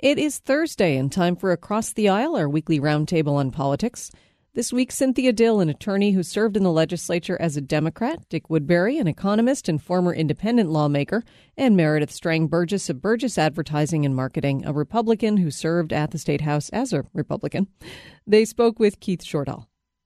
It is Thursday and time for Across the Aisle, our weekly roundtable on politics. This week, Cynthia Dill, an attorney who served in the legislature as a Democrat, Dick Woodbury, an economist and former independent lawmaker, and Meredith Strang Burgess of Burgess Advertising and Marketing, a Republican who served at the State House as a Republican. They spoke with Keith Shortall.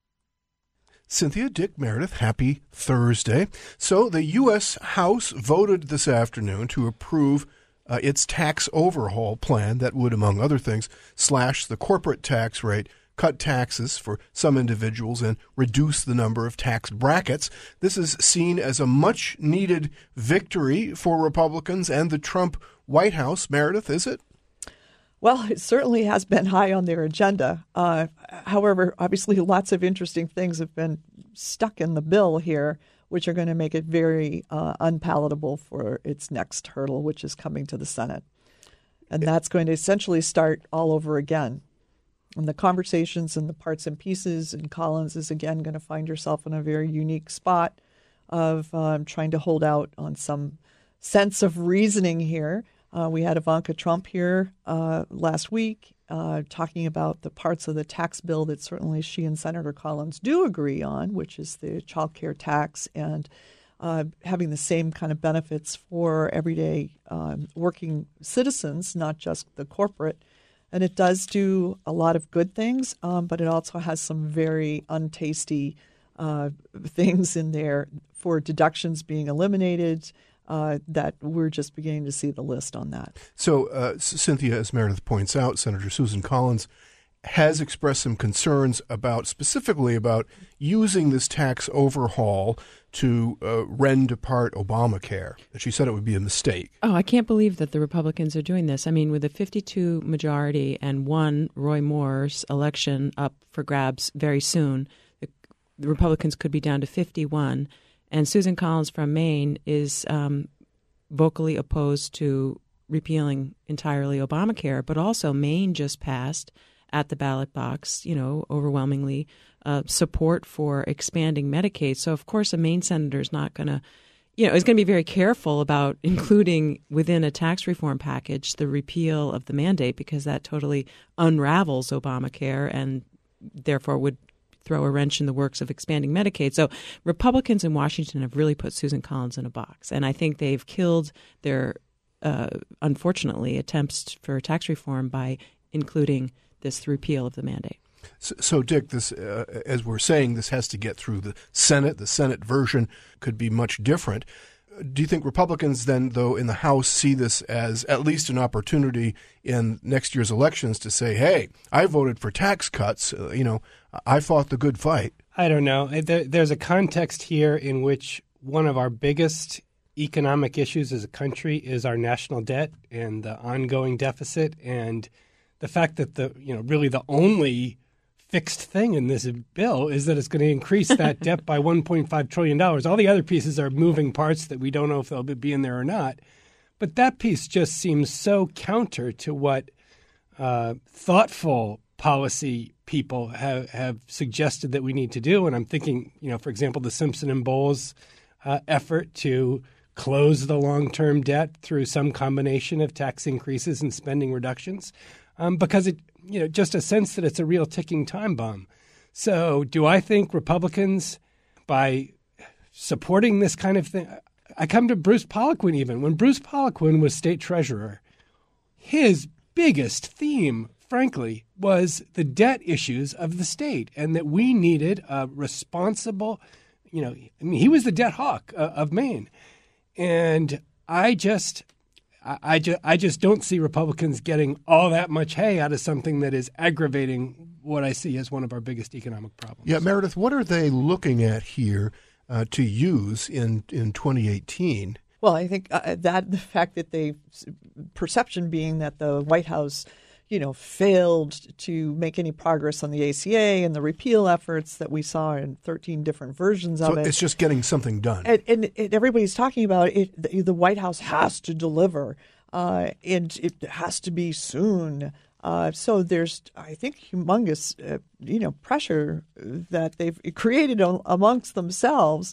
Cynthia, Dick, Meredith, happy Thursday. So the U.S. House voted this afternoon to approve its tax overhaul plan that would, among other things, slash the corporate tax rate, cut taxes for some individuals, and reduce the number of tax brackets. This is seen as a much-needed victory for Republicans and the Trump White House. Meredith, is it? Well, it certainly has been high on their agenda. However, obviously, lots of interesting things have been stuck in the bill here, which are going to make it very unpalatable for its next hurdle, which is coming to the Senate. And that's going to essentially start all over again. And the conversations and the parts and pieces, and Collins is again going to find herself in a very unique spot of trying to hold out on some sense of reasoning here. We had Ivanka Trump here last week talking about the parts of the tax bill that certainly she and Senator Collins do agree on, which is the child care tax and having the same kind of benefits for everyday working citizens, not just the corporate. And it does do a lot of good things, but it also has some very untasty things in there for deductions being eliminated, that we're just beginning to see the list on that. So, Cynthia, as Meredith points out, Senator Susan Collins has expressed some concerns specifically about using this tax overhaul to rend apart Obamacare. She said it would be a mistake. Oh, I can't believe that the Republicans are doing this. I mean, with a 52 majority and one Roy Moore's election up for grabs very soon, the Republicans could be down to 51. And Susan Collins from Maine is vocally opposed to repealing entirely Obamacare, but also Maine just passed at the ballot box, overwhelmingly support for expanding Medicaid. So, of course, a Maine senator is not going to, is going to be very careful about including within a tax reform package the repeal of the mandate, because that totally unravels Obamacare and therefore would throw a wrench in the works of expanding Medicaid. So Republicans in Washington have really put Susan Collins in a box. And I think they've killed their, unfortunately, attempts for tax reform by including this repeal of the mandate. So Dick, this, as we're saying, this has to get through the Senate. The Senate version could be much different. Do you think Republicans then, though, in the House see this as at least an opportunity in next year's elections to say, hey, I voted for tax cuts, I fought the good fight? I don't know. There's a context here in which one of our biggest economic issues as a country is our national debt and the ongoing deficit, and the fact that really the only fixed thing in this bill is that it's going to increase that debt by $1.5 trillion. All the other pieces are moving parts that we don't know if they'll be in there or not. But that piece just seems so counter to what thoughtful policy people have suggested that we need to do. And I'm thinking, for example, the Simpson and Bowles effort to close the long-term debt through some combination of tax increases and spending reductions, because it just a sense that it's a real ticking time bomb. So do I think Republicans, by supporting this kind of thing, I come to Bruce Poliquin even. When Bruce Poliquin was state treasurer, his biggest theme, frankly, was the debt issues of the state, and that we needed a responsible, he was the debt hawk of Maine. And I just don't see Republicans getting all that much hay out of something that is aggravating what I see as one of our biggest economic problems. Yeah, Meredith, what are they looking at here to use in 2018? Well, I think that the fact that perception being that the White House, failed to make any progress on the ACA and the repeal efforts that we saw in 13 different versions of it. So it's just getting something done. And everybody's talking about it. The White House has to deliver, and it has to be soon. So there's, I think, humongous, pressure that they've created amongst themselves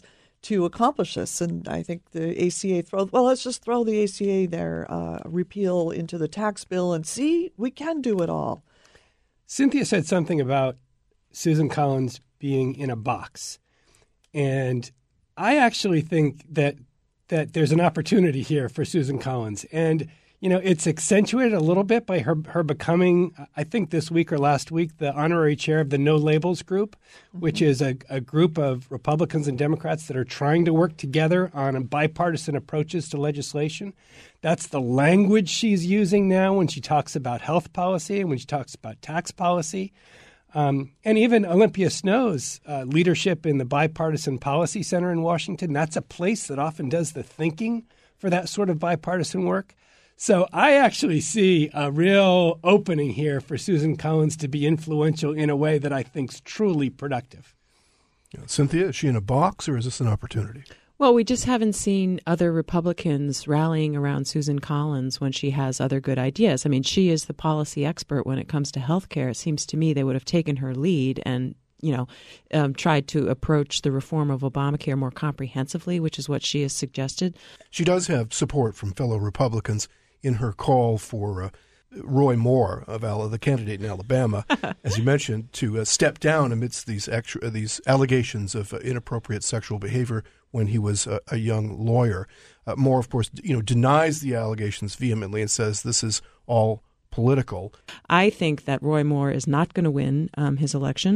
to accomplish this. And I think the ACA let's just throw the ACA there, repeal into the tax bill, and see, we can do it all. Cynthia said something about Susan Collins being in a box. And I actually think that there's an opportunity here for Susan Collins. And, it's accentuated a little bit by her becoming, I think this week or last week, the honorary chair of the No Labels Group, which is a group of Republicans and Democrats that are trying to work together on bipartisan approaches to legislation. That's the language she's using now when she talks about health policy and when she talks about tax policy. And even Olympia Snow's leadership in the Bipartisan Policy Center in Washington, that's a place that often does the thinking for that sort of bipartisan work. So I actually see a real opening here for Susan Collins to be influential in a way that I think is truly productive. Cynthia, is she in a box or is this an opportunity? Well, we just haven't seen other Republicans rallying around Susan Collins when she has other good ideas. I mean, she is the policy expert when it comes to health care. It seems to me they would have taken her lead and tried to approach the reform of Obamacare more comprehensively, which is what she has suggested. She does have support from fellow Republicans in her call for Roy Moore, the candidate in Alabama, as you mentioned, to step down amidst these allegations of inappropriate sexual behavior when he was a young lawyer. Moore, of course, denies the allegations vehemently and says this is all political. I think that Roy Moore is not going to win his election.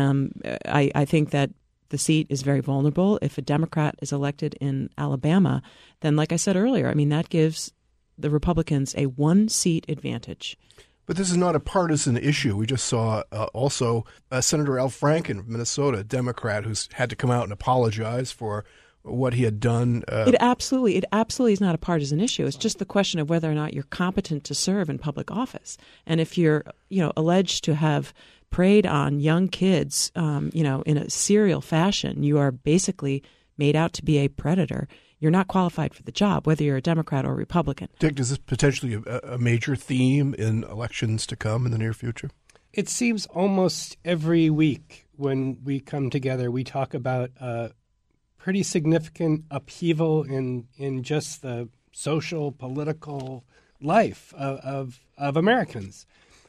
I think that the seat is very vulnerable. If a Democrat is elected in Alabama, then, like I said earlier, I mean, that gives the Republicans a one-seat advantage. But this is not a partisan issue. We just saw also Senator Al Franken of Minnesota, a Democrat who's had to come out and apologize for what he had done. It absolutely is not a partisan issue. It's just the question of whether or not you're competent to serve in public office. And if you're, alleged to have preyed on young kids, in a serial fashion, you are basically made out to be a predator. You're not qualified for the job, whether you're a Democrat or Republican. Dick, is this potentially a major theme in elections to come in the near future? It seems almost every week when we come together, we talk about pretty significant upheaval in just the social, political life of Americans.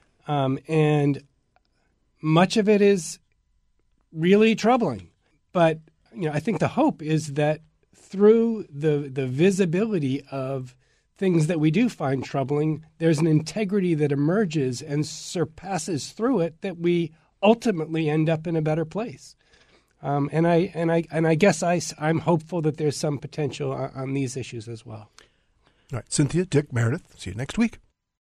And much of it is really troubling. But I think the hope is that through the visibility of things that we do find troubling, there's an integrity that emerges and surpasses through it that we ultimately end up in a better place. And I guess I'm hopeful that there's some potential on these issues as well. All right, Cynthia, Dick, Meredith, see you next week.